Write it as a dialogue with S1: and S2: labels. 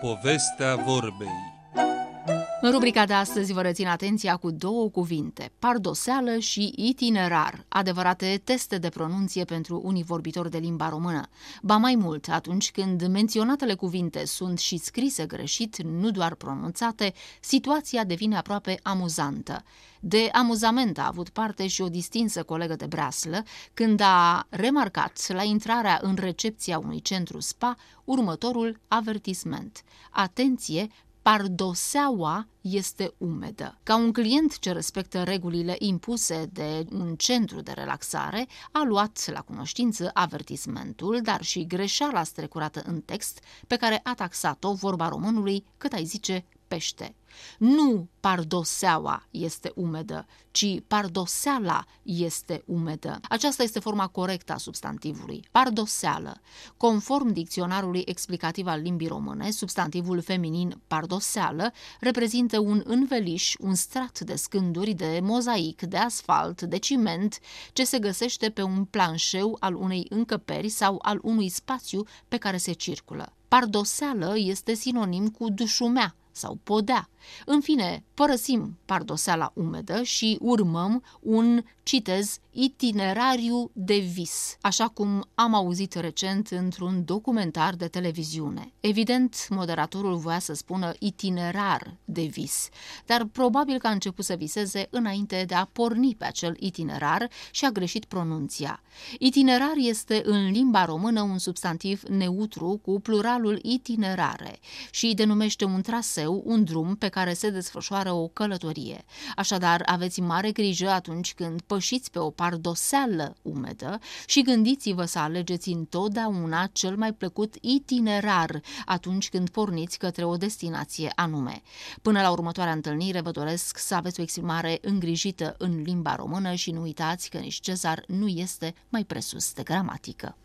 S1: Povestea vorbei.
S2: În rubrica de astăzi vă rețin atenția cu două cuvinte, pardoseală și itinerar, adevărate teste de pronunție pentru unii vorbitori de limba română. Ba mai mult, atunci când menționatele cuvinte sunt și scrise greșit, nu doar pronunțate, situația devine aproape amuzantă. De amuzament a avut parte și o distinsă colegă de breaslă când a remarcat la intrarea în recepția unui centru spa următorul avertisment. Atenție! Pardoseaua este umedă. Ca un client ce respectă regulile impuse de un centru de relaxare, a luat la cunoștință avertismentul, dar și greșeala strecurată în text pe care a taxat-o vorba românului, cât ai zice pește. Nu pardoseaua este umedă, ci pardoseala este umedă. Aceasta este forma corectă a substantivului, pardoseală. Conform dicționarului explicativ al limbii române, substantivul feminin pardoseală reprezintă un înveliș, un strat de scânduri, de mozaic, de asfalt, de ciment, ce se găsește pe un planșeu al unei încăperi sau al unui spațiu pe care se circulă. Pardoseală este sinonim cu dușumea sau podea. În fine, părăsim pardoseala umedă și urmăm un, citez, itinerariu de vis, așa cum am auzit recent într-un documentar de televiziune. Evident, moderatorul voia să spună itinerar de vis, dar probabil că a început să viseze înainte de a porni pe acel itinerar și a greșit pronunția. Itinerar este în limba română un substantiv neutru cu pluralul itinerare și denumește un traseu, un drum pe care se desfășoară o călătorie. Așadar, aveți mare grijă atunci când pășiți pe o pardoseală umedă și gândiți-vă să alegeți întotdeauna cel mai plăcut itinerar atunci când porniți către o destinație anume. Până la următoarea întâlnire vă doresc să aveți o exprimare îngrijită în limba română și nu uitați că nici Cezar nu este mai presus de gramatică.